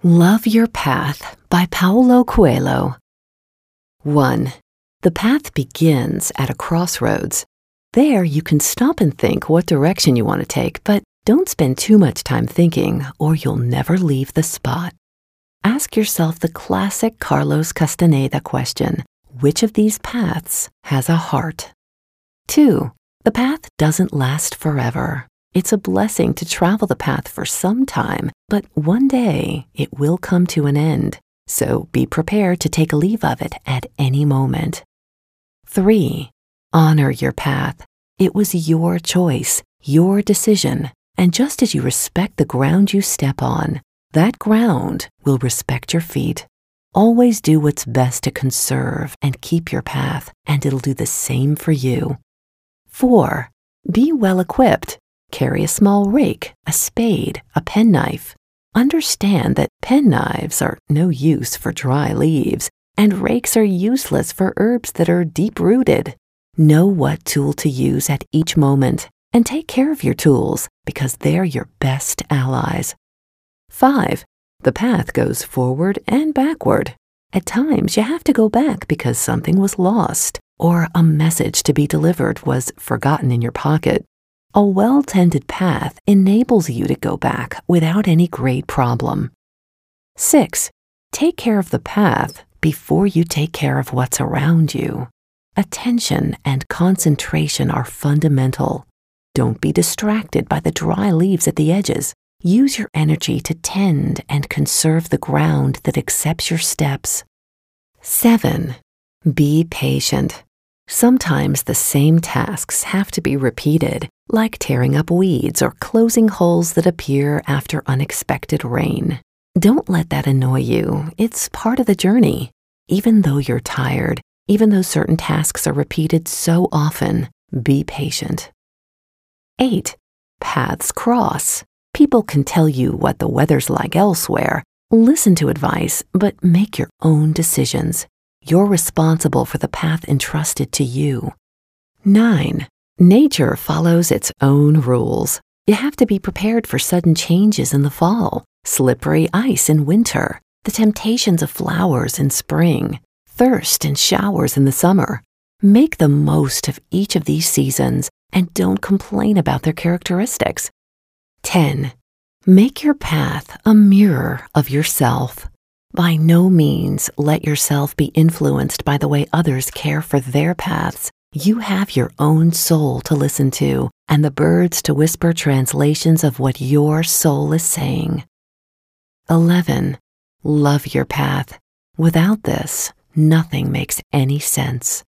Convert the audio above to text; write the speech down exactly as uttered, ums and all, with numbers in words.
Love Your Path by Paulo Coelho. one. The path begins at a crossroads. There you can stop and think what direction you want to take, but don't spend too much time thinking or you'll never leave the spot. Ask yourself the classic Carlos Castaneda question: which of these paths has a heart? two. The path doesn't last forever. It's a blessing to travel the path for some time, but one day it will come to an end, so be prepared to take leave of it at any moment. three. Honor your path. It was your choice, your decision, and just as you respect the ground you step on, that ground will respect your feet. Always do what's best to conserve and keep your path, and it'll do the same for you. four. Be well equipped. Carry a small rake, a spade, a penknife. Understand that penknives are no use for dry leaves, and rakes are useless for herbs that are deep-rooted. Know what tool to use at each moment, and take care of your tools because they're your best allies. five. The path goes forward and backward. At times, you have to go back because something was lost or a message to be delivered was forgotten in your pocket. A well-tended path enables you to go back without any great problem. six. Take care of the path before you take care of what's around you. Attention and concentration are fundamental. Don't be distracted by the dry leaves at the edges. Use your energy to tend and conserve the ground that accepts your steps. seven. Be patient. Sometimes the same tasks have to be repeated, like tearing up weeds or closing holes that appear after unexpected rain. Don't let that annoy you. It's part of the journey. Even though you're tired, even though certain tasks are repeated so often, be patient. eight. Paths cross. People can tell you what the weather's like elsewhere. Listen to advice, but make your own decisions. You're responsible for the path entrusted to you. nine. Nature follows its own rules. You have to be prepared for sudden changes in the fall, slippery ice in winter, the temptations of flowers in spring, thirst and showers in the summer. Make the most of each of these seasons and don't complain about their characteristics. ten. Make your path a mirror of yourself. By no means let yourself be influenced by the way others care for their paths. You have your own soul to listen to and the birds to whisper translations of what your soul is saying. eleven. Love your path. Without this, nothing makes any sense.